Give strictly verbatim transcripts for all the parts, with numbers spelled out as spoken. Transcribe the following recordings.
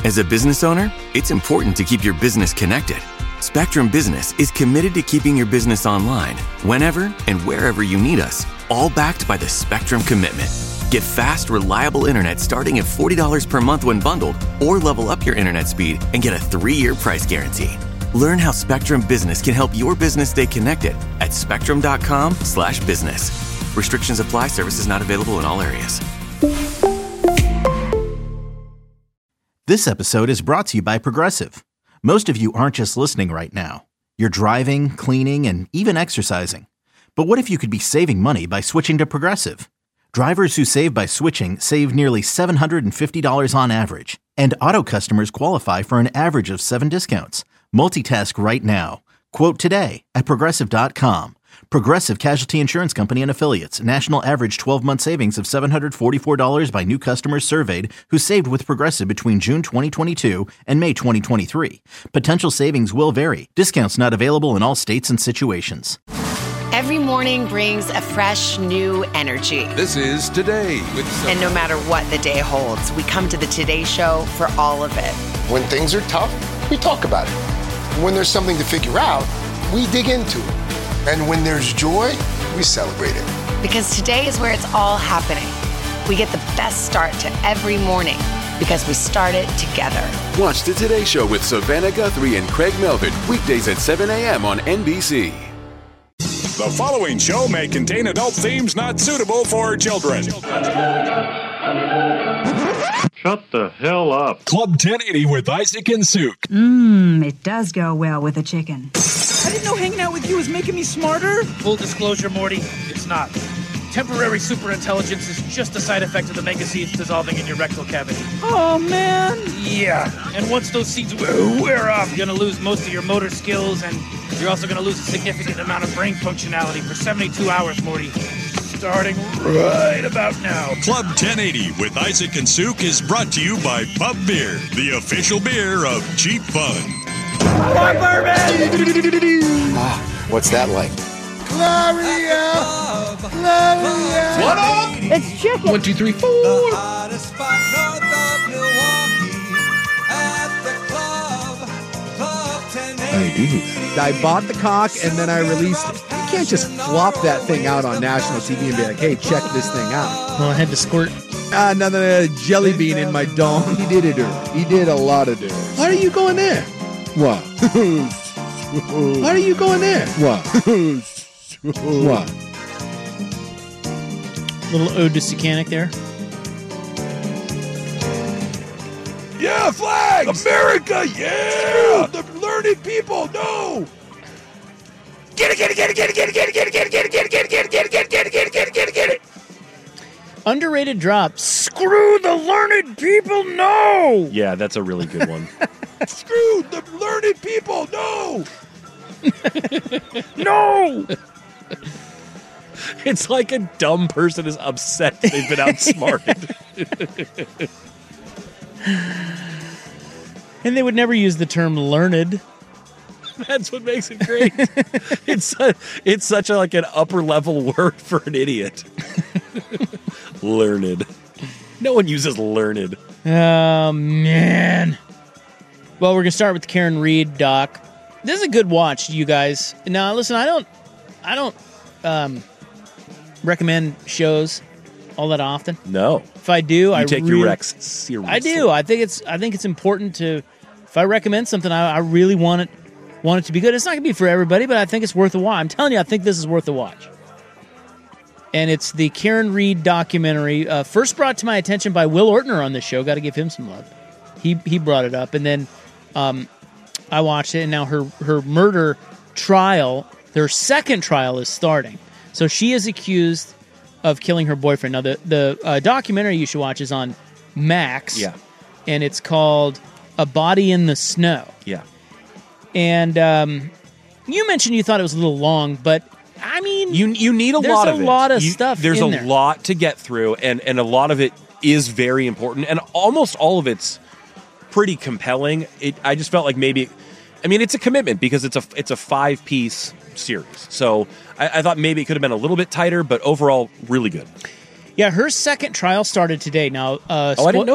As a business owner, it's important to keep your business connected. Spectrum Business is committed to keeping your business online whenever and wherever you need us, all backed by the Spectrum Commitment. Get fast, reliable internet starting at forty dollars per month when bundled, or level up your internet speed and get a three-year price guarantee. Learn how Spectrum Business can help your business stay connected at spectrum.com slash business. Restrictions apply. Services not available in all areas. This episode is brought to you by Progressive. Most of you aren't just listening right now. You're driving, cleaning, and even exercising. But what if you could be saving money by switching to Progressive? Drivers who save by switching save nearly seven hundred fifty dollars on average. And auto customers qualify for an average of seven discounts. Multitask right now. Quote today at Progressive dot com. Progressive Casualty Insurance Company and Affiliates. National average twelve-month savings of seven hundred forty-four dollars by new customers surveyed who saved with Progressive between June twenty twenty-two and May twenty twenty-three. Potential savings will vary. Discounts not available in all states and situations. Every morning brings a fresh, new energy. This is Today with Some- And no matter what the day holds, we come to the Today Show for all of it. When things are tough, we talk about it. When there's something to figure out, we dig into it. And when there's joy, we celebrate it. Because today is where it's all happening. We get the best start to every morning because we start it together. Watch the Today Show with Savannah Guthrie and Craig Melvin, weekdays at seven a.m. on N B C. The following show may contain adult themes not suitable for children. Shut the hell up. Club ten eighty with Isaac and Suk. Mmm, it does go well with a chicken. I didn't know hanging out with you was making me smarter. Full disclosure, Morty, it's not. Temporary superintelligence is just a side effect of the mega seeds dissolving in your rectal cavity. Oh, man. Yeah, and once those seeds wear off, you're going to lose most of your motor skills, and you're also going to lose a significant amount of brain functionality for seventy-two hours, Morty. Starting right about now. Club ten eighty with Isaac and Suk is brought to you by Pub Beer, the official beer of Cheap Fun. More bourbon! Ah, what's that like? Gloria! Gloria! What up? It's chicken. One, two, three, four. The hottest spot north of Milwaukee at the club, Club ten eighty. I bought the cock and then I released it. You can't just flop that thing out on national T V and be like, hey, check this thing out. Well, I had to squirt. Ah, another jelly bean in my dome. He did it early. He did a lot of dirt. Why are you going there? What? Why are you going there? What? What? Little ode to Secanic there. Yeah, flags! America, yeah! The learned people, no! Get it, get it, get it, get it, get it, get it, get it, get it, get it, get it, get it, get it, get it, get it, get it, get it, get it, get it. Underrated drop. Screw the learned people, no! Yeah, that's a really good one. Screw the learned people, no! No! It's like a dumb person is upset they've been outsmarted. And they would never use the term learned. That's what makes it great. It's a, it's such a, like an upper level word for an idiot. Learned. No one uses learned. Oh, man. Well, we're going to start with the Karen Reed doc. This is a good watch, you guys. Now, listen, I don't I don't um, recommend shows all that often. No. If I do, you I take really, your Rex seriously. I do. I think it's I think it's important to, if I recommend something, I, I really want it want it to be good. It's not going to be for everybody, but I think it's worth a watch. I'm telling you, I think this is worth a watch. And it's the Karen Reed documentary, uh, first brought to my attention by Will Ortner on this show. Got to give him some love. He he brought it up, and then um, I watched it, and now her her murder trial, their second trial is starting. So she is accused of killing her boyfriend. Now, the, the uh, documentary you should watch is on Max. Yeah. And it's called A Body in the Snow. Yeah. And um, you mentioned you thought it was a little long, but I mean, you you need a there's lot a of it. lot of You- stuff There's in a there. lot to get through, and, and a lot of it is very important, and almost all of it's pretty compelling. It, I just felt like maybe, I mean, it's a commitment because it's a it's a five piece series, so I, I thought maybe it could have been a little bit tighter, but overall, really good. Yeah, her second trial started today. Now, uh, Oh, I spo- didn't know that.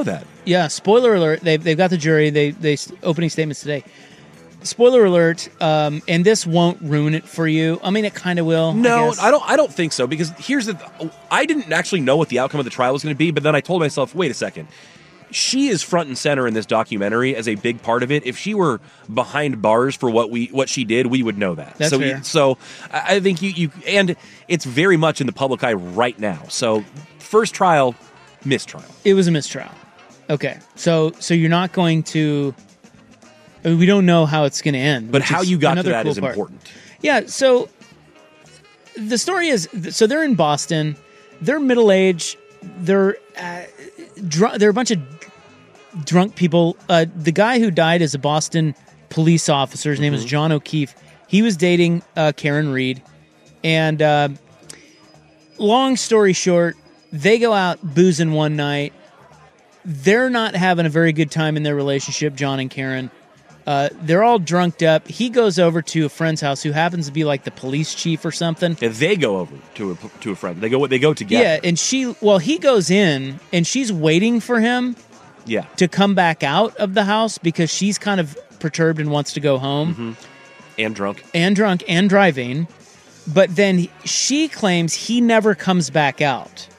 Yeah, spoiler alert. They've, they've got the jury. They they opening statements today. Spoiler alert, um, and this won't ruin it for you. I mean, it kind of will. No, I, guess. I don't. I don't think so because here's the. I didn't actually know what the outcome of the trial was going to be, but then I told myself, wait a second. She is front and center in this documentary as a big part of it. If she were behind bars for what we what she did, we would know that. That's so, fair. We, so I I think you you and it's very much in the public eye right now. So first trial, mistrial. It was a mistrial. Okay, so so you're not going to. I mean, we don't know how it's going to end. But which how is you got to another that cool is part. important. Yeah, so the story is so they're in Boston. They're middle aged. They're uh, drunk. They're a bunch of drunk people. Uh, the guy who died is a Boston police officer. His name is Mhm. John O'Keefe. He was dating uh, Karen Reed, and uh, long story short, they go out boozing one night. They're not having a very good time in their relationship, John and Karen. Uh, they're all drunked up. He goes over to a friend's house who happens to be like the police chief or something. Yeah, they go over to a to a friend. They go they go together. Yeah, and she, well, he goes in and she's waiting for him Yeah. to come back out of the house because she's kind of perturbed and wants to go home. Mm-hmm. And drunk. And drunk and driving. But then she claims he never comes back out.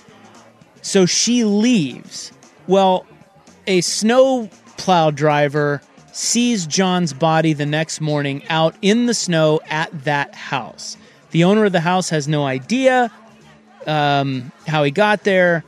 So she leaves. Well, a snow plow driver sees John's body the next morning out in the snow at that house. The owner of the house has no idea um, how he got there.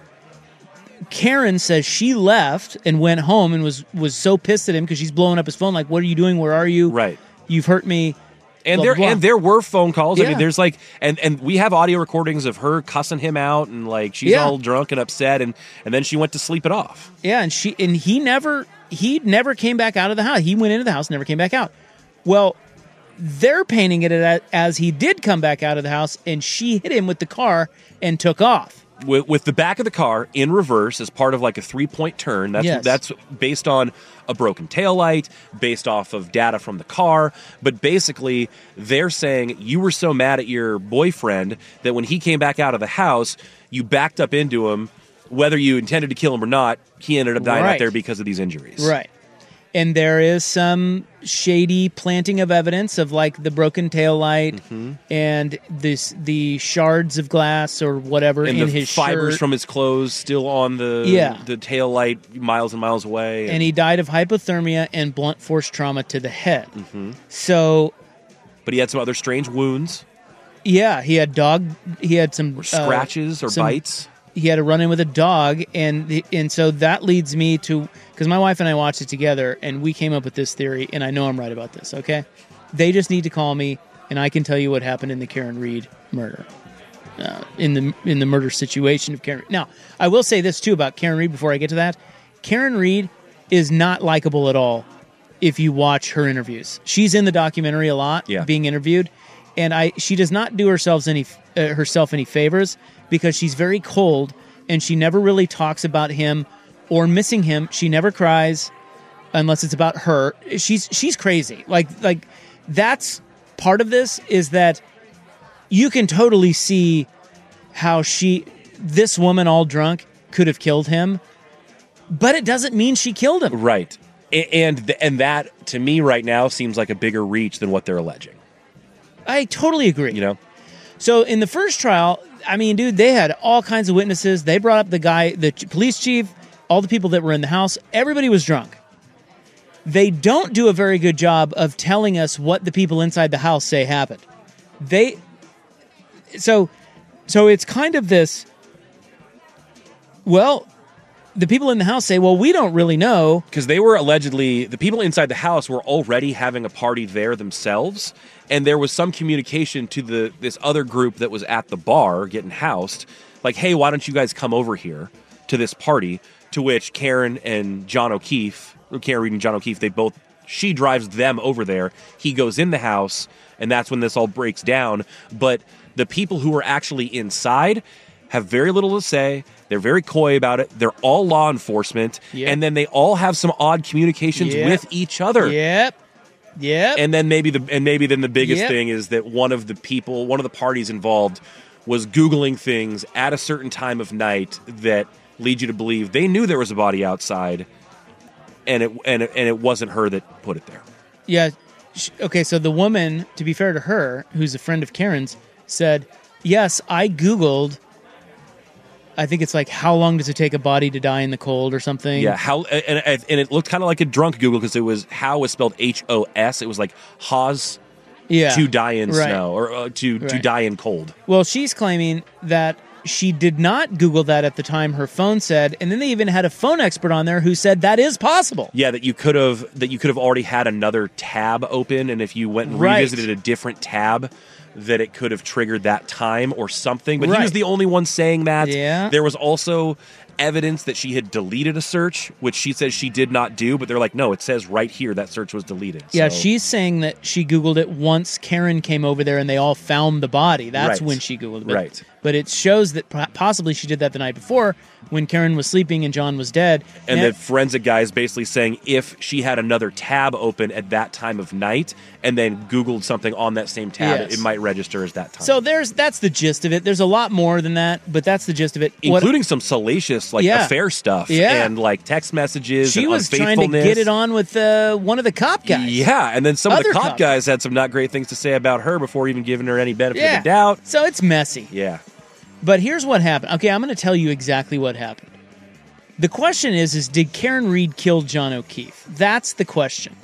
Karen says she left and went home and was, was so pissed at him because she's blowing up his phone like, what are you doing? Where are you? Right. You've hurt me. And Blah, there blah, blah. and there were phone calls. I Yeah. mean, there's like and, and we have audio recordings of her cussing him out and like she's Yeah. all drunk and upset and, and then she went to sleep it off. Yeah, and she and he never he never came back out of the house. He went into the house, never came back out. Well, they're painting it as, as he did come back out of the house, and she hit him with the car and took off. With, with the back of the car in reverse as part of like a three point turn. That's Yes. that's based on a broken taillight, based off of data from the car. But basically, they're saying you were so mad at your boyfriend that when he came back out of the house, you backed up into him. Whether you intended to kill him or not, he ended up dying out Right. there because of these injuries. Right. And there is some shady planting of evidence of like the broken taillight Mm-hmm. and this the shards of glass or whatever And in the his fibers shirt. from his clothes still on the Yeah. the tail light miles and miles away. And he died of hypothermia and blunt force trauma to the head. Mhm. So, But he had some other strange wounds. yeah, he had dog. He had some Or scratches or some- bites. He had a run in with a dog, and the, and so that leads me to because my wife and I watched it together, and we came up with this theory, and I know I'm right about this. Okay, they just need to call me, and I can tell you what happened in the Karen Reed murder, uh, in the in the murder situation of Karen. Now, I will say this too about Karen Reed before I get to that. Karen Reed is not likable at all if you watch her interviews. She's in the documentary a lot, Yeah. being interviewed, and I she does not do herself any uh, herself any favors because she's very cold and she never really talks about him or missing him. She never cries unless it's about her. She's she's crazy. Like like that's part of this is that you can totally see how she this woman all drunk could have killed him, but it doesn't mean she killed him. Right. A- And th- and that to me right now seems like a bigger reach than what they're alleging. I totally agree. You know. So in the first trial, I mean, dude, they had all kinds of witnesses. They brought up the guy, the ch- police chief, all the people that were in the house. Everybody was drunk. They don't do a very good job of telling us what the people inside the house say happened. They so so it's kind of this. Well, the people in the house say, well, we don't really know. Because they were allegedly, the people inside the house were already having a party there themselves. And there was some communication to the this other group that was at the bar getting housed. Like, hey, why don't you guys come over here to this party? To which Karen and John O'Keefe, or Karen Reed and John O'Keefe, they both, she drives them over there. He goes in the house, and that's when this all breaks down. But the people who are actually inside have very little to say. They're very coy about it. They're all law enforcement. Yep. And then they all have some odd communications Yep. with each other. Yep. Yep. And then maybe the and maybe then the biggest Yep. thing is that one of the people, one of the parties involved was Googling things at a certain time of night that lead you to believe they knew there was a body outside, and it and it, and it wasn't her that put it there. Yeah. Sh- Okay, so the woman, to be fair to her, who's a friend of Karen's, said, yes, I Googled, I think it's like, how long does it take a body to die in the cold or something? Yeah, how and and and it looked kind of like a drunk Google because it was how was spelled H O S. It was like Haas Yeah. to die in Right. snow or uh, to to Right. die in cold. Well, she's claiming that she did not Google that at the time her phone said, and then they even had a phone expert on there who said that is possible. Yeah, that you could have that you could have already had another tab open, and if you went and Right. revisited a different tab, that it could have triggered that time or something. But he Right. was the only one saying that. Yeah. There was also evidence that she had deleted a search, which she says she did not do, but they're like, no, it says right here that search was deleted. Yeah, So- she's saying that she Googled it once Karen came over there and they all found the body. That's Right. when she Googled it. But, Right. But it shows that po- possibly she did that the night before when Karen was sleeping and John was dead. And Now- the forensic guy is basically saying if she had another tab open at that time of night and then Googled something on that same tab, Yes. it might register as that time. So there's that's the gist of it. There's a lot more than that, but that's the gist of it. What- Including some salacious like Yeah. affair stuff Yeah. and like text messages she and was trying to unfaithfulness. get it on with uh, one of the cop guys. Yeah, and then some of Other the cop cop guys had some not great things to say about her before even giving her any benefit Yeah. of the doubt. So it's messy. Yeah. But here's what happened. Okay, I'm going to tell you exactly what happened. The question is, is did Karen Reed kill John O'Keefe? That's the question.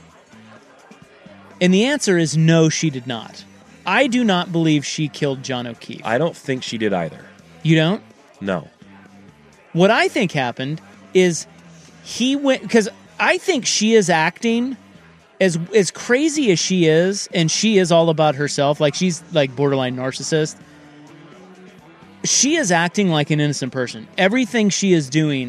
And the answer is no, she did not. I do not believe she killed John O'Keefe. I don't think she did either. You don't? No. What I think happened is he went, because I think she is acting as as crazy as she is, and she is all about herself, like she's like borderline narcissist. She is acting like an innocent person. Everything she is doing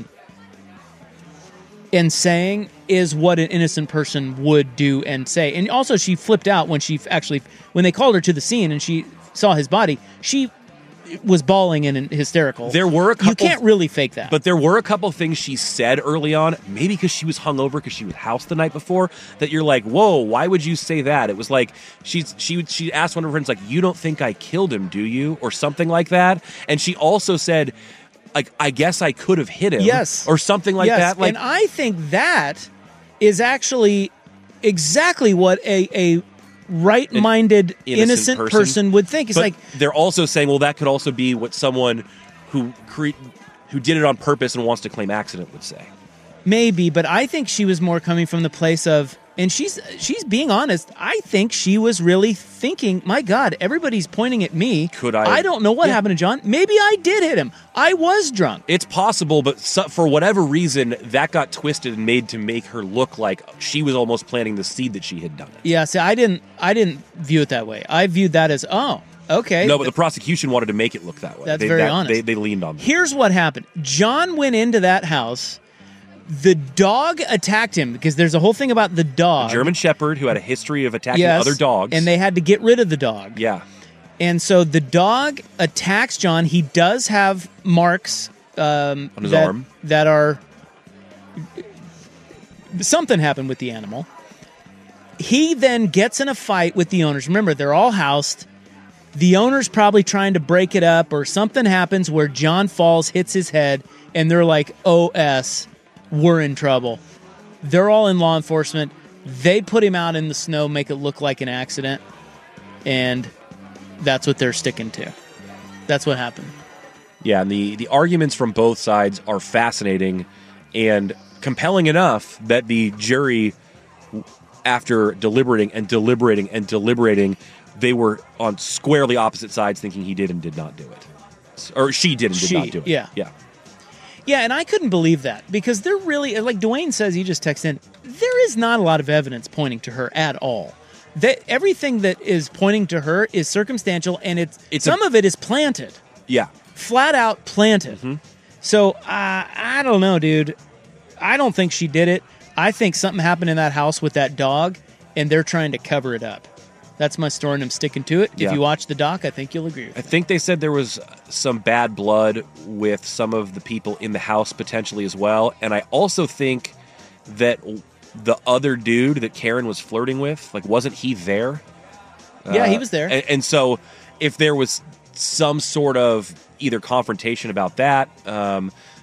and saying is what an innocent person would do and say. And also she flipped out when she actually, when they called her to the scene and she saw his body, she was bawling and hysterical. There were a couple. You can't really fake that. But there were a couple things she said early on, maybe because she was hungover because she was housed the night before, that you're like, whoa, why would you say that? It was like she's she she asked one of her friends, like, you don't think I killed him, do you? Or something like that. And she also said, like, I guess I could have hit him. Yes. Or something like Yes, that. Like, and I think that is actually exactly what a, a right-minded, innocent, innocent person. person. would think. It's but like, they're also saying, well, that could also be what someone who cre- who did it on purpose and wants to claim accident would say. maybe, but I think she was more coming from the place of, and she's she's being honest, I think she was really thinking, my God, everybody's pointing at me. Could I- I don't know what Yeah. happened to John. Maybe I did hit him. I was drunk. It's possible, but so, for whatever reason, that got twisted and made to make her look like she was almost planting the seed that she had done it. Yeah, see, I didn't I didn't view it that way. I viewed that as, oh, okay. No, but the prosecution wanted to make it look that way. That's they, very that- honest. They, they leaned on that. Here's what happened. John went into that house. The dog attacked him because there's a whole thing about the dog. A German Shepherd who had a history of attacking Yes, other dogs. and they had to get rid of the dog. Yeah. And so the dog attacks John. He does have marks um, On his that, arm. that are something happened with the animal. He then gets in a fight with the owners. Remember, they're all housed. The owner's probably trying to break it up, or something happens where John falls, hits his head, and they're like, O S, we're in trouble. They're all in law enforcement. They put him out in the snow, make it look like an accident, and that's what they're sticking to. That's what happened. Yeah, and the, the arguments from both sides are fascinating and compelling enough that the jury, after deliberating and deliberating and deliberating, they were on squarely opposite sides thinking he did and did not do it. Or she did and did She, not do it. yeah. Yeah. Yeah, and I couldn't believe that because they're really, like Dwayne says, he just texted in, there is not a lot of evidence pointing to her at all. That everything that is pointing to her is circumstantial, and it's, It's some a- of it is planted, Yeah. flat out planted. Mm-hmm. So uh, I don't know, dude. I don't think she did it. I think something happened in that house with that dog, and they're trying to cover it up. That's my story, and I'm sticking to it. Yeah. If you watch the doc, I think you'll agree with I me. think they said there was some bad blood with some of the people in the house potentially as well. And I also think that the other dude that Karen was flirting with, like, wasn't he there? Yeah, he was there. And, and so if there was some sort of either confrontation about that, um,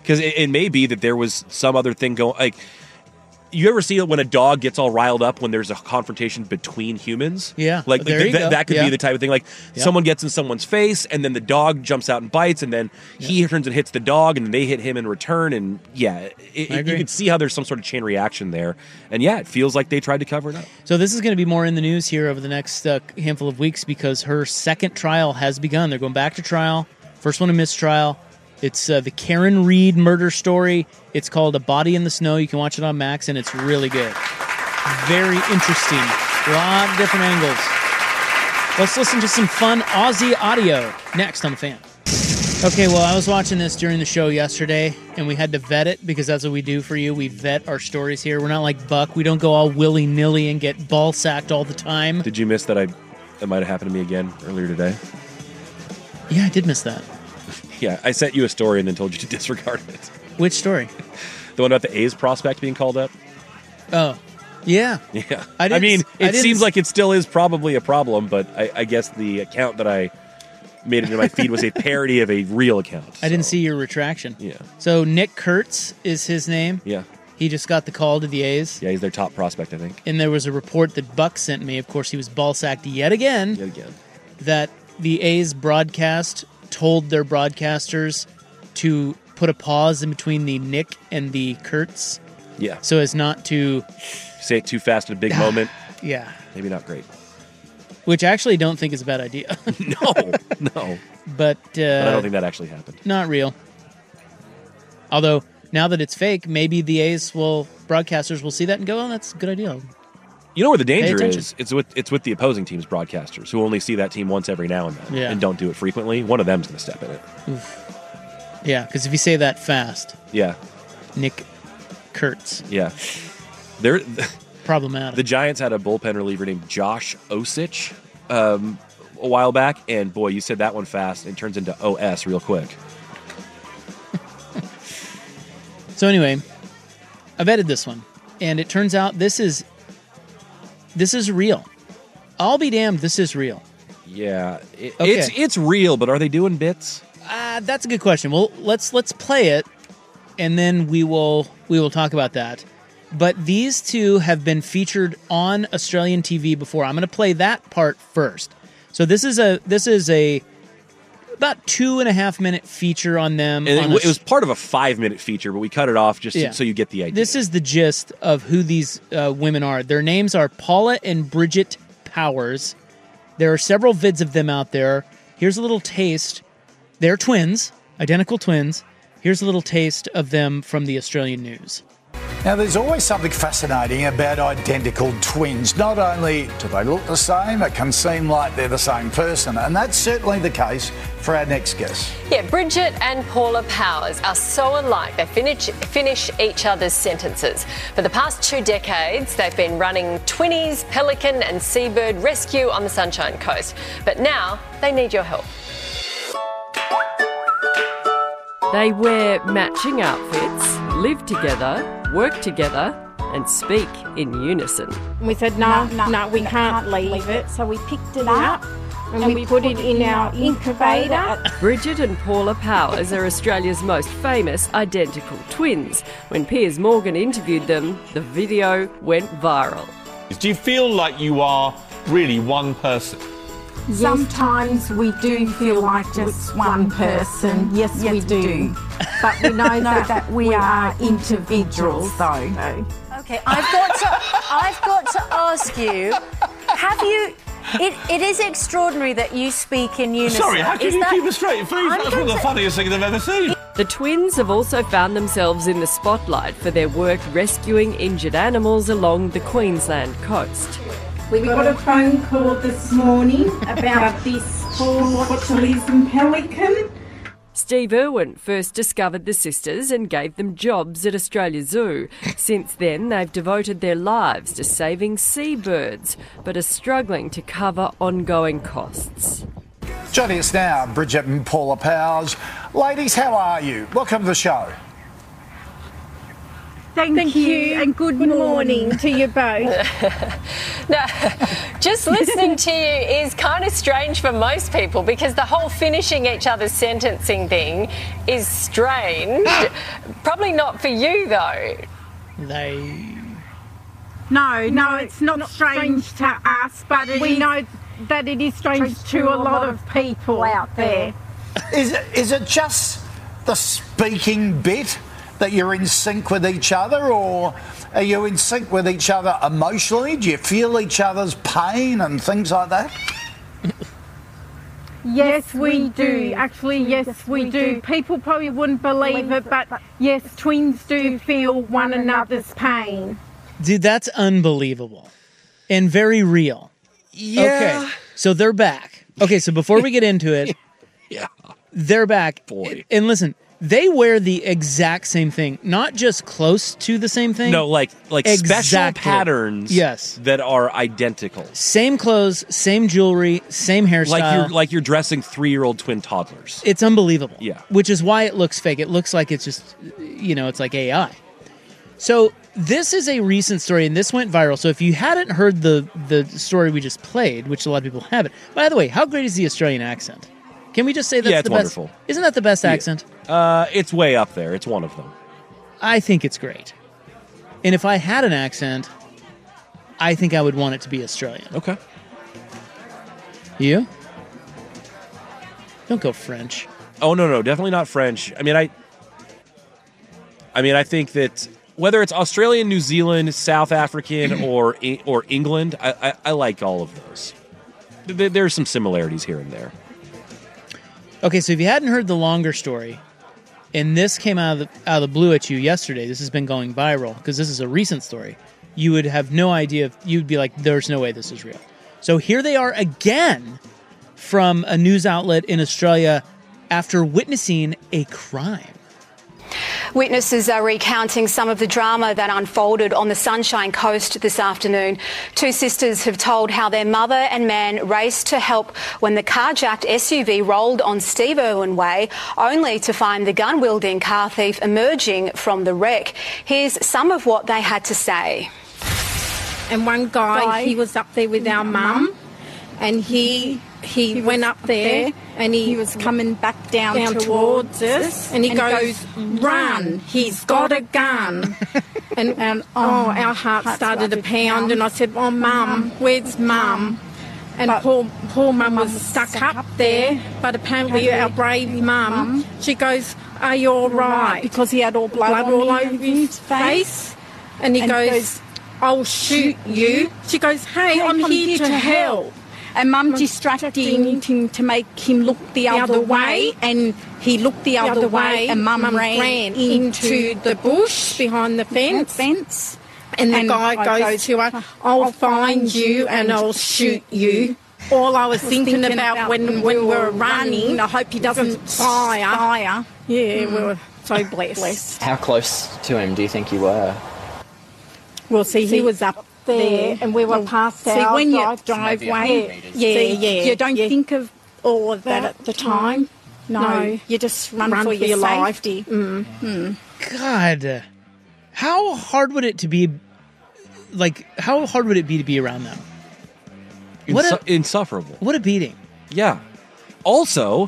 Because it, it may be that there was some other thing going. Like, you ever see it when a dog gets all riled up when there's a confrontation between humans? Yeah, like there th- you th- go. that could Yeah. be the type of thing. Like Yep. someone gets in someone's face, and then the dog jumps out and bites, and then he turns and hits the dog, and then they hit him in return. And yeah, it, it, I agree. you can see how there's some sort of chain reaction there. And yeah, it feels like they tried to cover it up. So this is going to be more in the news here over the next uh, handful of weeks because her second trial has begun. They're going back to trial. First one a mistrial. It's uh, the Karen Reed murder story. It's called A Body in the Snow. You can watch it on Max, and it's really good. Very interesting. A lot of different angles. Let's listen to some fun Aussie audio next on The Fan. Okay, well, I was watching this during the show yesterday, and we had to vet it because that's what we do for you. We vet our stories here. We're not like Buck. We don't go all willy-nilly and get ball-sacked all the time. Did you miss that? I that might have happened to me again earlier today. Yeah, I did miss that. Yeah, I sent you a story and then told you to disregard it. Which story? The one about the A's prospect being called up. Oh, yeah. Yeah. I I, didn't- mean, I it didn't seems s- like it still is probably a problem, but I, I guess the account that I made into my feed was a parody of a real account. I didn't see your retraction. Yeah. So Nick Kurtz is his name. Yeah. He just got the call to the A's. Yeah, he's their top prospect, I think. And there was a report that Buck sent me. Of course, he was ball-sacked yet again. Yet again. That the A's broadcast told their broadcasters to put a pause in between the Nick and the Kurtz. Yeah. So as not to... Say it too fast in a big moment. Yeah. Maybe not great. Which I actually don't think is a bad idea. no, no. But, uh, But I don't think that actually happened. Not real. Although, now that it's fake, maybe the A's will, broadcasters will see that and go, oh, that's a good idea. You know where the danger attention. is? It's with it's with the opposing team's broadcasters who only see that team once every now and then Yeah. and don't do it frequently. One of them's going to step in it. Oof. Yeah, because if you say that fast, Yeah, Nick Kurtz, yeah. They're, problematic. the Giants had a bullpen reliever named Josh Osich um, a while back, and boy, you said that one fast, and it turns into O S real quick. So anyway, I've edited this one, and it turns out this is this is real. I'll be damned, this is real. Yeah, it, Okay. it's it's real, but are they doing bits? Uh, that's a good question. Well, let's let's play it, and then we will we will talk about that. But these two have been featured on Australian T V before. I'm going to play that part first. So this is a this is a about two and a half minute feature on them. And on it, a- it was part of a five minute feature, but we cut it off just Yeah. so you get the idea. This is the gist of who these uh, women are. Their names are Paula and Bridget Powers. There are several vids of them out there. Here's a little taste. They're twins, identical twins. Here's a little taste of them from the Australian news. Now, there's always something fascinating about identical twins. Not only do they look the same, it can seem like they're the same person. And that's certainly the case for our next guest. Yeah, Bridget and Paula Powers are so alike. They finish, finish each other's sentences. For the past two decades, they've been running Twinnies, Pelican and Seabird Rescue on the Sunshine Coast. But now they need your help. They wear matching outfits, live together, work together, and speak in unison. We said, no, no, no we can't leave it. So we picked it up and we put it in our incubator. Bridget and Paula Powers are Australia's most famous identical twins. When Piers Morgan interviewed them, the video went viral. Do you feel like you are really one person? Sometimes we do feel like just one person. Yes, we do. But we know that we are individuals, though. Okay, I've got to. I've got to ask you: have you? It, it is extraordinary that you speak in unison. Sorry, how can Is you that- keep a straight face? I'm That's one going of the to- funniest things I've ever seen. The twins have also found themselves in the spotlight for their work rescuing injured animals along the Queensland coast. We got a phone call this morning about this poor botulism pelican. Steve Irwin first discovered the sisters and gave them jobs at Australia Zoo. Since then, they've devoted their lives to saving seabirds, but are struggling to cover ongoing costs. Joining us now, Bridget and Paula Powers. Ladies, how are you? Welcome to the show. Thank, Thank you, and good, morning to you both. No, just listening to you is kind of strange for most people because the whole finishing each other's sentencing thing is strange. Probably not for you, though. They... No, no, it's not strange to us, but it we is, know that it is strange to a lot of people out there. Is it, is it just the speaking bit that you're in sync with each other, or are you in sync with each other emotionally? Do you feel each other's pain and things like that? Yes, we do. Actually, yes, we do. People probably wouldn't believe it, but yes, twins do feel one another's pain. Dude, that's unbelievable and very real. Yeah. Okay, so they're back. Okay, so before we get into it, yeah, they're back. Boy. And listen, they wear the exact same thing, not just close to the same thing. No, like like Exactly. special patterns. Yes. that are identical. Same clothes, same jewelry, same hairstyle. Like you're like you're dressing three-year-old twin toddlers. It's unbelievable. Yeah. Which is why it looks fake. It looks like it's just, you know, it's like A I. So this is a recent story, and this went viral. So if you hadn't heard the the story we just played, which a lot of people haven't. By the way, how great is the Australian accent? Can we just say that's Yeah, it's the best? wonderful. Isn't that the best accent? Uh, it's way up there. It's one of them. I think it's great. And if I had an accent, I think I would want it to be Australian. Okay. You? Don't go French. Oh no, no, definitely not French. I mean, I. I mean, I think that whether it's Australian, New Zealand, South African, or or England, I, I, I like all of those. There- There's some similarities here and there. Okay, so if you hadn't heard the longer story, and this came out of the, out of the blue at you yesterday, this has been going viral, because this is a recent story, you would have no idea. If, you'd be like, there's no way this is real. So here they are again from a news outlet in Australia after witnessing a crime. Witnesses are recounting some of the drama that unfolded on the Sunshine Coast this afternoon. Two sisters have told how their mother and man raced to help when the carjacked S U V rolled on Steve Irwin Way, only to find the gun-wielding car thief emerging from the wreck. Here's some of what they had to say. And one guy, he was up there with our mum, and he he, went up there, and he, was coming back down, down towards us, and he and goes, he goes, "Run! He's got a gun!" and, and oh, our heart started to pound, and I said, "Oh, Mum, where's Mum?" And but poor poor Mum was stuck up there, but apparently our brave Mum, she goes, "Are you all right?" Because he had all blood, blood all over his face, and he and goes, goes, "I'll shoot you." She goes, "Hey, I'm, I'm here, here to help." And Mum distracted him to make him look the, the other way, and he looked the, the other way, and Mum ran, ran into the bush behind the fence. fence. And the and guy goes, goes to her, "I'll find you and I'll shoot you." All I was, was thinking, thinking about, about when, when we were running, I hope he doesn't fire. fire. Yeah, mm. we were so blessed. How close to him do you think you were? Well, see, he was up there, and we were and past our see, when you driveway. Yeah, yeah, yeah. You don't yeah. think of all of that, that at the time. No, no. You just run, run for, for your, your safety. Mm. Mm. God, how hard would it to be? Like, how hard would it be to be around them? What Insu- a, insufferable. What a beating. Yeah. Also,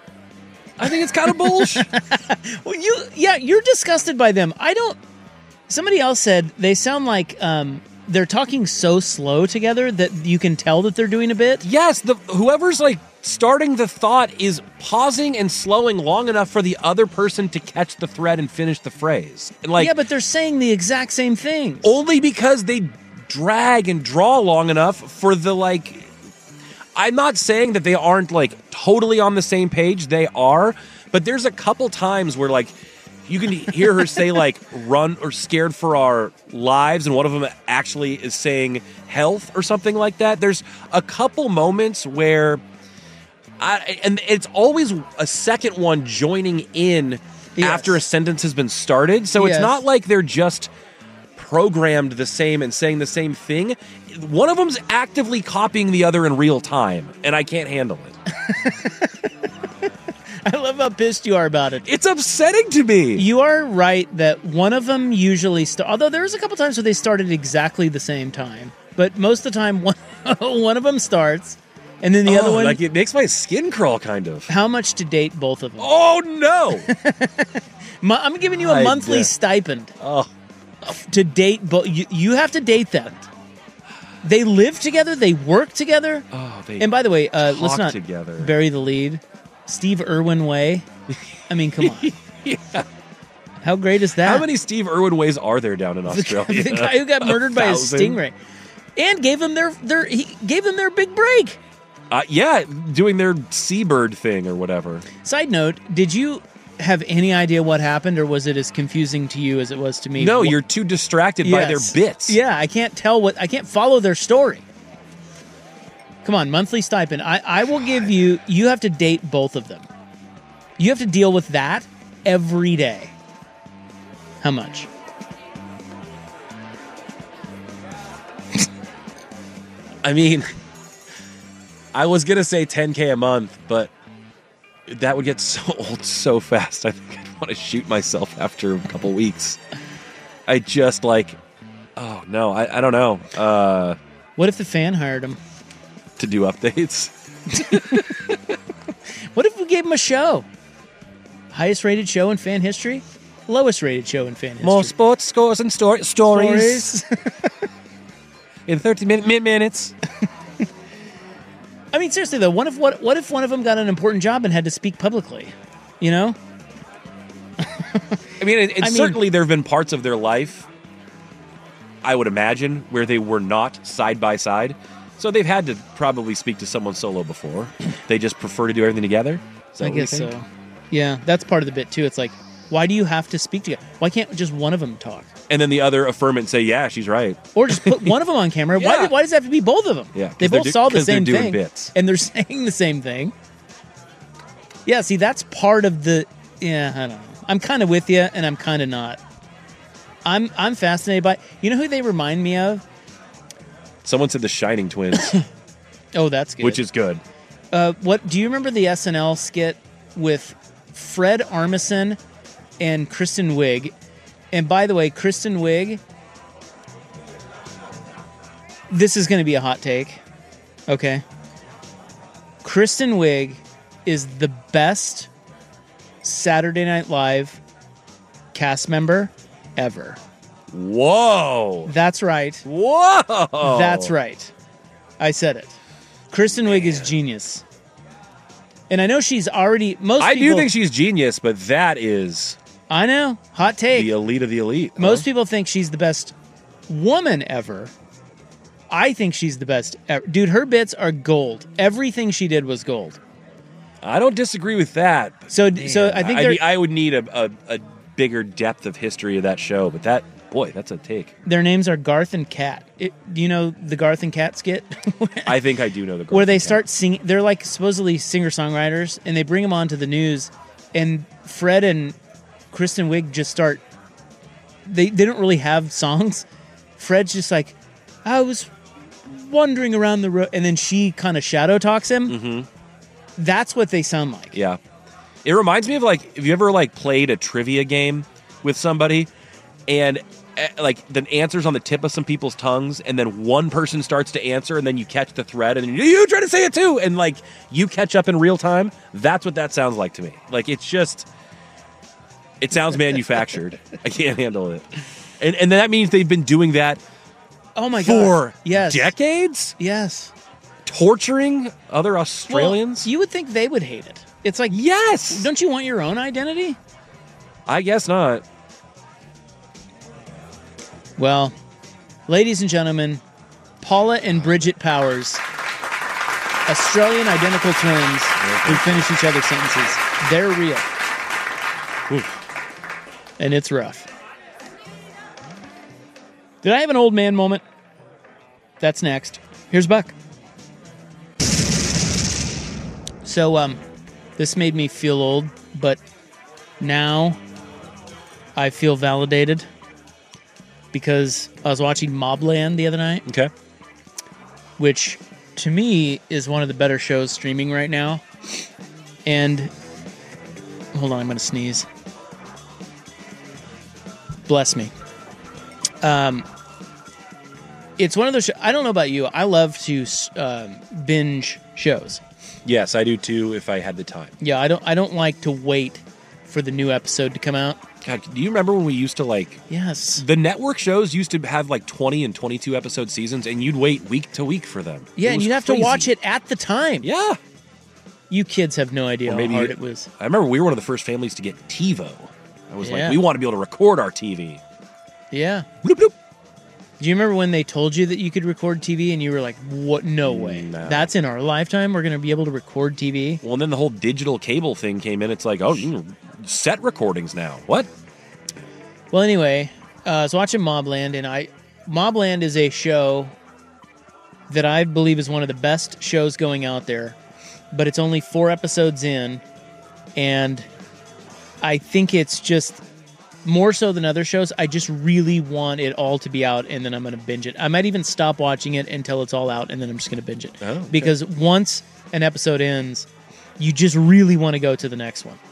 I think it's kind of bullshit. Well, you, yeah, you're disgusted by them. I don't. Somebody else said they sound like um, they're talking so slow together that you can tell that they're doing a bit. Yes, the whoever's like starting the thought is pausing and slowing long enough for the other person to catch the thread and finish the phrase. And like, yeah, but they're saying the exact same things. Only because they drag and draw long enough for the like. I'm not saying that they aren't like totally on the same page. They are, but there's a couple times where like. You can hear her say, like, run or scared for our lives, and one of them actually is saying health or something like that. There's a couple moments where, I, and it's always a second one joining in yes. after a sentence has been started. So yes. it's not like they're just programmed the same and saying the same thing. One of them's actively copying the other in real time, and I can't handle it. I love how pissed you are about it. It's upsetting to me. You are right that one of them usually, st- although there was a couple times where they started exactly the same time, but but most of the time, one, one of them starts, and then the Oh, other one. like it makes my skin crawl, kind of. How much to date both of them? Oh no! Mo- I'm giving you a I monthly did. stipend. Oh, to date, but you, you have to date them. They live together. They work together. Oh, they and by the way, uh, let's talk not together. bury the lead. Steve Irwin Way. I mean, come on. yeah. How great is that? How many Steve Irwin ways are there down in Australia? The guy who got murdered by a thousand? stingray, and gave them their their he gave them their big break. Uh, yeah, doing their seabird thing or whatever. Side note: did you have any idea what happened, or was it as confusing to you as it was to me? No, Wh- you're too distracted by their Yes. bits. Yeah, I can't tell what I can't follow their story. Come on, monthly stipend. I, I will give you. You have to date both of them. You have to deal with that every day. How much? I mean, I was gonna say ten K a month, but that would get so old so fast. I think I'd want to shoot myself after a couple weeks. I just like, oh no, I, I don't know. Uh, What if the fan hired him? to do updates. What if we gave him a show? Highest rated show in fan history? Lowest rated show in fan history? More sports scores and story, stories, Stories. in thirty min- min- minutes. I mean, seriously though, what if what what if one of them got an important job and had to speak publicly? You know? I mean, it, it I mean- certainly there have been parts of their life, I would imagine, where they were not side by side. So they've had to probably speak to someone solo before. They just prefer to do everything together. Is that I what you guess think? so. Yeah, that's part of the bit too. It's like, why do you have to speak together? Why can't just one of them talk? And then the other affirm it and say, "Yeah, she's right." Or just put one of them on camera. Why, Yeah. why does it have to be both of them? Yeah, 'cause they they're both do- saw the 'cause they're same doing thing, bits. and they're saying the same thing. Yeah, see, that's part of the. Yeah, I don't know. I'm kind of with you, and I'm kind of not. I'm I'm fascinated by. You know who they remind me of? Someone said the Shining Twins, Oh, that's good. which is good. Uh, what do you remember the S N L skit with Fred Armisen and Kristen Wiig? And by the way, Kristen Wiig, this is going to be a hot take. Okay. Kristen Wiig is the best Saturday Night Live cast member ever. Whoa. That's right. Whoa. That's right. I said it. Kristen Wiig is genius. And I know she's already most I people, do think she's genius, but that is I know. Hot take. the elite of the elite. huh? Most people think she's the best woman ever. I think she's the best ever. Dude, her bits are gold. Everything she did was gold. I don't disagree with that. but So man, so I think I, they're, need- I would need a, a, a bigger depth of history of that show, but that boy, that's a take. their names are Garth and Kat. It, do you know the Garth and Kat skit? I think I do know the Where they Garth and start singing. They're like supposedly singer-songwriters, and they bring them onto the news, and Fred and Kristen Wiig just start. They they don't really have songs. Fred's just like, I was wandering around the road, and then she kind of shadow talks him. Mhm. That's what they sound like. Yeah. It reminds me of like, have you ever like played a trivia game with somebody and eh, like the answer's on the tip of some people's tongues and then one person starts to answer and then you catch the thread and then you, you try to say it too and like you catch up in real time? That's what that sounds like to me. Like it's just, it sounds manufactured. I can't handle it. And, and that means they've been doing that Oh my for god! Yes, decades? yes. Torturing other Australians? Well, you would think they would hate it. It's like, yes. Don't you want your own identity? I guess not. Well, ladies and gentlemen, Paula and Bridget Powers, Australian identical twins who finish each other's sentences. They're real. Oof. And it's rough. Did I have an old man moment? That's next. Here's Buck. So, um, this made me feel old, but now I feel validated because I was watching Mobland the other night. Okay. Which, to me, is one of the better shows streaming right now. And, hold on, I'm going to sneeze. Bless me. Um, It's one of those. Sh- I don't know about you. I love to um, binge shows. Yes, I do too. If I had the time. Yeah, I don't. I don't like to wait for the new episode to come out. God, do you remember when we used to like? Yes. The network shows used to have like twenty and twenty-two episode seasons, and you'd wait week to week for them. Yeah, It and was you'd have crazy. to watch it at the time. Yeah. You kids have no idea Or maybe how hard you- it was. I remember we were one of the first families to get TiVo. I was Yeah. like, we want to be able to record our T V. Yeah. Do you remember when they told you that you could record T V and you were like, "What? No way! No. That's in our lifetime. We're going to be able to record T V." Well, and then the whole digital cable thing came in. It's like, oh, you know, set recordings now. What? Well, anyway, uh, I was watching Mobland, and I Mobland is a show that I believe is one of the best shows going out there, but it's only four episodes in, and I think it's just more so than other shows. I just really want it all to be out, and then I'm going to binge it. I might even stop watching it until it's all out, and then I'm just going to binge it. Oh, okay. Because once an episode ends, you just really want to go to the next one.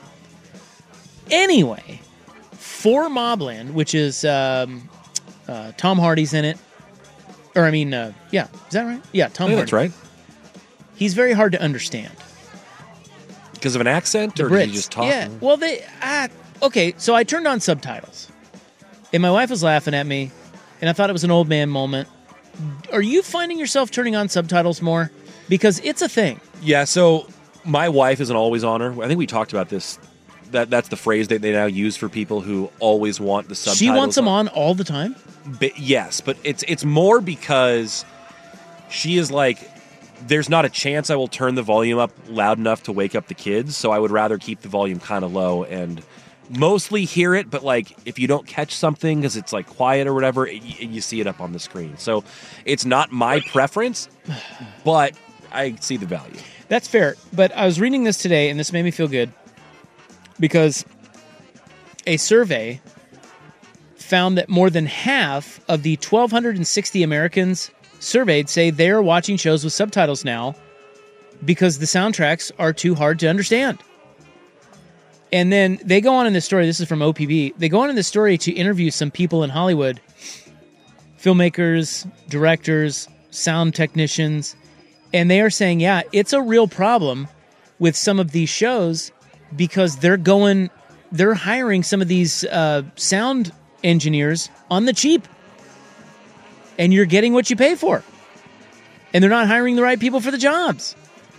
Anyway, for Mobland, which is um, uh, Tom Hardy's in it, or I mean, uh, yeah, is that right? Yeah, Tom Yeah, Hardy. that's right. He's very hard to understand. Because of an accent, The or Brits. did he just talk? Yeah. Well, they. Uh, okay, so I turned on subtitles, and my wife was laughing at me, and I thought it was an old man moment. Are you finding yourself turning on subtitles more? Because it's a thing. Yeah, so my wife is an always oner. I think we talked about this. That That's the phrase that they now use for people who always want the subtitles. She wants them on all the time? But, yes, but it's it's more because she is like, there's not a chance I will turn the volume up loud enough to wake up the kids, so I would rather keep the volume kind of low and mostly hear it, but like if you don't catch something because it's like quiet or whatever, it, you see it up on the screen. So it's not my preference, but I see the value. That's fair. But I was reading this today, and this made me feel good because a survey found that more than half of the one thousand two hundred sixty Americans surveyed say they are watching shows with subtitles now because the soundtracks are too hard to understand. And then they go on in this story, this is from O P B, they go on in this story to interview some people in Hollywood, filmmakers, directors, sound technicians, and they are saying, yeah, it's a real problem with some of these shows because they're going, they're hiring some of these uh, sound engineers on the cheap. And you're getting what you pay for. And they're not hiring the right people for the jobs.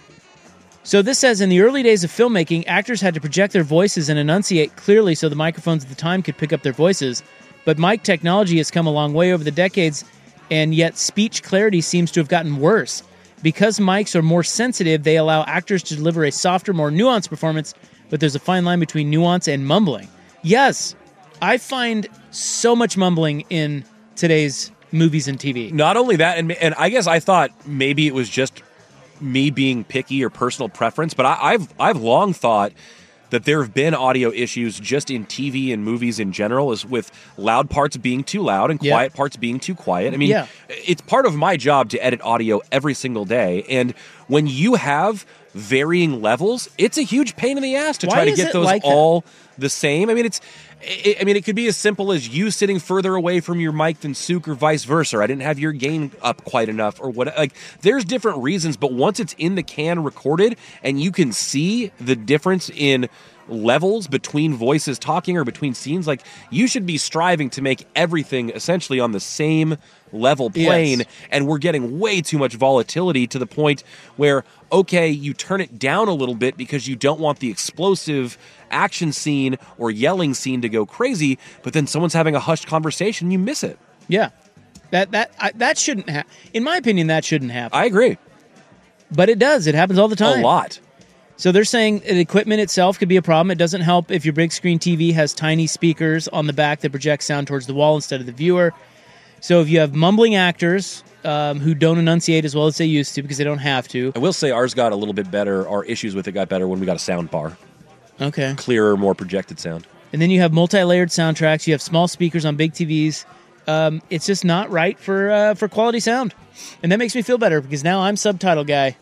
So this says, in the early days of filmmaking, actors had to project their voices and enunciate clearly so the microphones at the time could pick up their voices. But mic technology has come a long way over the decades, and yet speech clarity seems to have gotten worse. Because mics are more sensitive, they allow actors to deliver a softer, more nuanced performance, but there's a fine line between nuance and mumbling. Yes, I find so much mumbling in today's movies and T V. Not only that, and and I guess I thought maybe it was just me being picky or personal preference, but I, I've I've long thought that there have been audio issues just in T V and movies in general, is with loud parts being too loud and Yeah. quiet parts being too quiet. I mean, Yeah. it's part of my job to edit audio every single day, and when you have varying levels, it's a huge pain in the ass to Why try to is get it those like that? all the same. I mean, it's. I I mean, it could be as simple as you sitting further away from your mic than Suk, or vice versa. I didn't have your gain up quite enough, or what. Like, there's different reasons, but once it's in the can recorded and you can see the difference in levels between voices talking or between scenes, like, you should be striving to make everything essentially on the same level plane. Yes. And we're getting way too much volatility to the point where, okay, you turn it down a little bit because you don't want the explosive action scene or yelling scene to go crazy, but then someone's having a hushed conversation, you miss it. Yeah. That that I, that shouldn't happen. In my opinion, that shouldn't happen. I agree. But it does. It happens all the time. A lot. So they're saying the equipment itself could be a problem. It doesn't help if your big screen T V has tiny speakers on the back that project sound towards the wall instead of the viewer. So if you have mumbling actors um, who don't enunciate as well as they used to because they don't have to. I will say ours got a little bit better. Our issues with it got better when we got a sound bar. Okay. Clearer, more projected sound. And then you have multi-layered soundtracks. You have small speakers on big T Vs. Um, it's just not right for uh, for quality sound. And that makes me feel better because now I'm subtitle guy.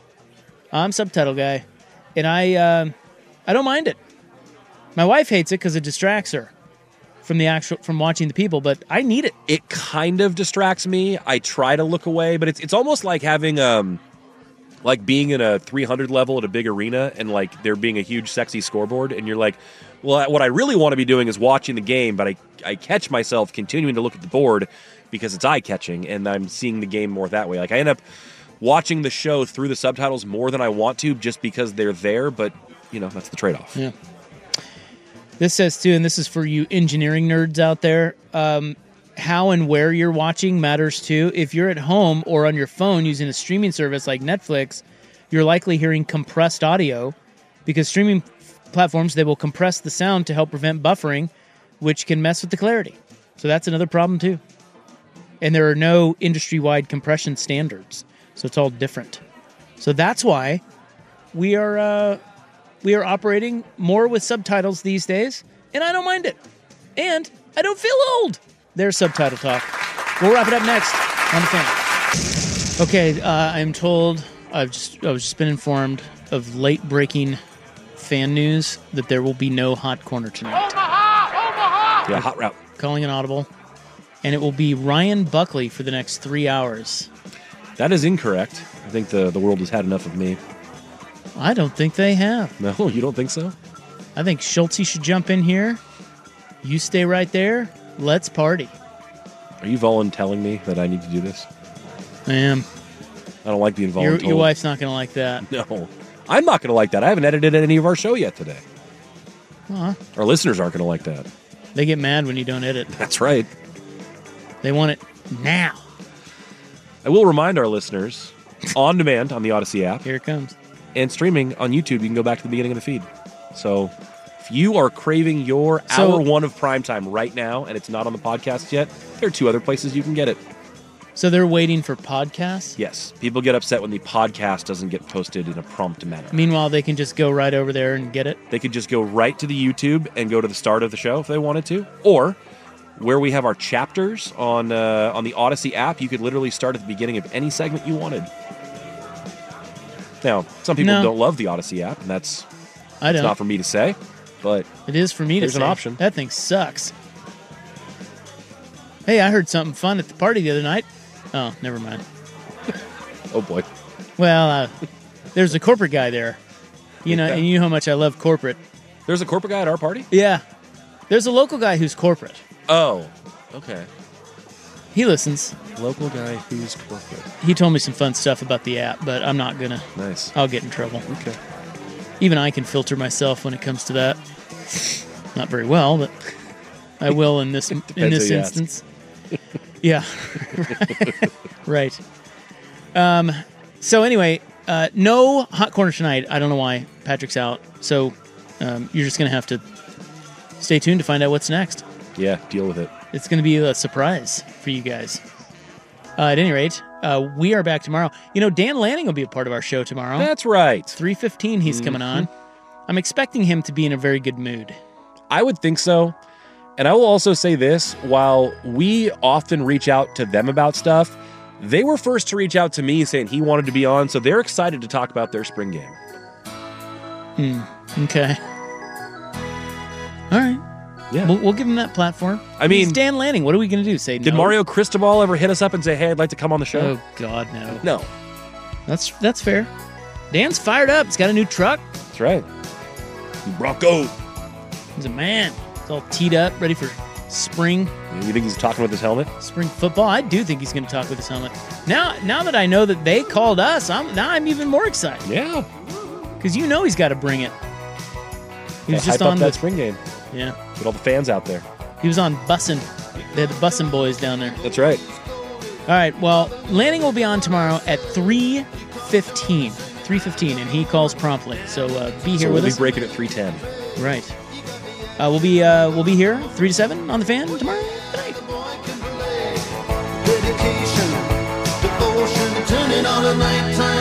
I'm subtitle guy. And I uh, I don't mind it. My wife hates it because it distracts her from the actual from watching the people, but I need it. It kind of distracts me. I try to look away, but it's it's almost like having um like being in a three hundred level at a big arena and like there being a huge sexy scoreboard and you're like, well, what I really want to be doing is watching the game, but I I catch myself continuing to look at the board because it's eye-catching and I'm seeing the game more that way. Like I end up watching the show through the subtitles more than I want to just because they're there, but you know, that's the trade-off. Yeah. This says, too, and this is for you engineering nerds out there, um, how and where you're watching matters, too. If you're at home or on your phone using a streaming service like Netflix, you're likely hearing compressed audio because streaming platforms, they will compress the sound to help prevent buffering, which can mess with the clarity. So that's another problem, too. And there are no industry-wide compression standards, so it's all different. So that's why we are... Uh, We are operating more with subtitles these days, and I don't mind it. And I don't feel old. There's subtitle talk. We'll wrap it up next on The Fan. Okay, uh, I'm told, I've just, I've just been informed of late-breaking fan news that there will be no Hot Corner tonight. Omaha! Omaha! Yeah, hot route. Calling an audible. And it will be Ryan Buckley for the next three hours. That is incorrect. I think the, the world has had enough of me. I don't think they have. No, you don't think so? I think Schultze should jump in here. You stay right there. Let's party. Are you voluntelling me that I need to do this? I am. I don't like being voluntold. Your, your wife's not going to like that. No. I'm not going to like that. I haven't edited any of our show yet today. Uh-huh. Our listeners aren't going to like that. They get mad when you don't edit. That's right. They want it now. I will remind our listeners, on demand on the Odyssey app. Here it comes. And streaming on YouTube, you can go back to the beginning of the feed. So if you are craving your So- hour one of primetime right now and it's not on the podcast yet, there are two other places you can get it. So they're waiting for podcasts? Yes. People get upset when the podcast doesn't get posted in a prompt manner. Meanwhile, they can just go right over there and get it? They could just go right to the YouTube and go to the start of the show if they wanted to. Or where we have our chapters on uh, on the Odyssey app, you could literally start at the beginning of any segment you wanted. Now, some people No. don't love the Odyssey app, and that's, I that's don't. not for me to say, but It is for me to there's say. an option. That thing sucks. Hey, I heard something fun at the party the other night. Oh, never mind. Oh, boy. Well, uh, there's a corporate guy there. You know, Yeah. and you know how much I love corporate. There's a corporate guy at our party? Yeah. There's a local guy who's corporate. Oh, okay. He listens. Local guy who's corporate. He told me some fun stuff about the app, but I'm not gonna. Nice. I'll get in trouble. Okay. Even I can filter myself when it comes to that. Not very well, but I will in this in Depends this who you ask. instance. Yeah. Right. Um. So anyway, uh, no hot corner tonight. I don't know why Patrick's out. So um, you're just gonna have to stay tuned to find out what's next. Yeah, deal with it. It's going to be a surprise for you guys. Uh, at any rate, uh, we are back tomorrow. You know, Dan Lanning will be a part of our show tomorrow. That's right. three fifteen he's coming on. I'm expecting him to be in a very good mood. I would think so. And I will also say this, while we often reach out to them about stuff, they were first to reach out to me saying he wanted to be on, so they're excited to talk about their spring game. Hmm. Okay. All right. Yeah. We'll, we'll give him that platform. I mean- He's Dan Lanning. What are we going to do? Say Did no? Mario Cristobal ever hit us up and say, hey, I'd like to come on the show? Oh, God, no. No. That's that's fair. Dan's fired up. He's got a new truck. That's right. Bronco. He's a man. He's all teed up, ready for spring. You think he's talking with his helmet? Spring football. I do think he's going to talk with his helmet. Now, now that I know that they called us, I'm now I'm even more excited. Yeah, because you know he's got to bring it. He was Gotta just hype up on that the spring game. Yeah, Get all the fans out there. he was on Bussin'. They had the Bussin' boys down there. That's right. All right. Well, Lanning will be on tomorrow at three fifteen. three fifteen, and he calls promptly. So uh, be here so with we'll us. be breaking at three ten. Right. Uh, we'll be uh, we'll be here three to seven on the Fan tomorrow night. Dedication, devotion, turning on a nighttime